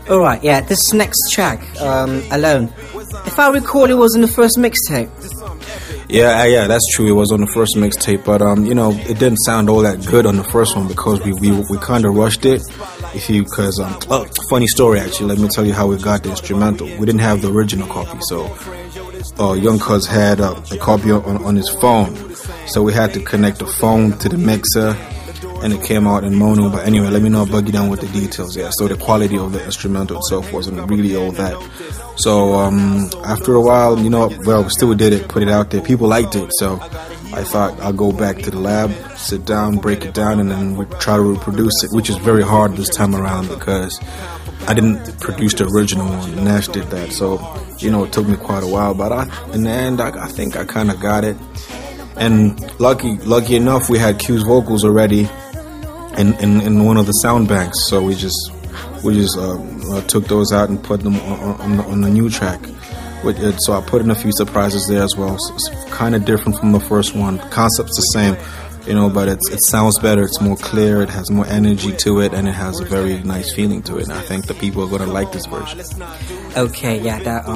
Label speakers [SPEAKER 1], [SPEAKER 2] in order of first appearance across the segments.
[SPEAKER 1] Alright, yeah, this next track, Alone. If I recall, it was in the first mixtape.
[SPEAKER 2] Yeah, that's true. It was on the first mixtape, but it didn't sound all that good on the first one because we kind of rushed it. Funny story actually. Let me tell you how we got the instrumental. We didn't have the original copy, so Young Cuz had a copy on his phone, so we had to connect the phone to the mixer, and it came out in mono. But anyway, let me not bug you down with the details. Yeah, so the quality of the instrumental itself wasn't really all that. So after a while, we still did it, put it out there. People liked it, so I thought I'll go back to the lab, sit down, break it down, and then we try to reproduce it, which is very hard this time around because I didn't produce the original one. Nash did that, so it took me quite a while. But in the end, I think I kind of got it. And lucky enough, we had Q's vocals already in one of the sound banks, so we just took those out and put them on the new track. So I put in a few surprises there as well. So it's kind of different from the first one. The concept's the same, but it sounds better. It's more clear. It has more energy to it, and it has a very nice feeling to it. And I think the people are going to like this version.
[SPEAKER 1] Okay, yeah.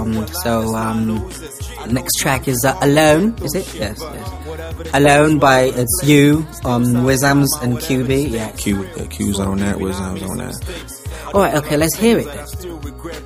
[SPEAKER 1] Next track is Alone. Is it? Yes. Alone by it's You, Wizams and QB. Yeah,
[SPEAKER 2] Q's on that. Wizams on that.
[SPEAKER 1] All right. Okay, let's hear it then.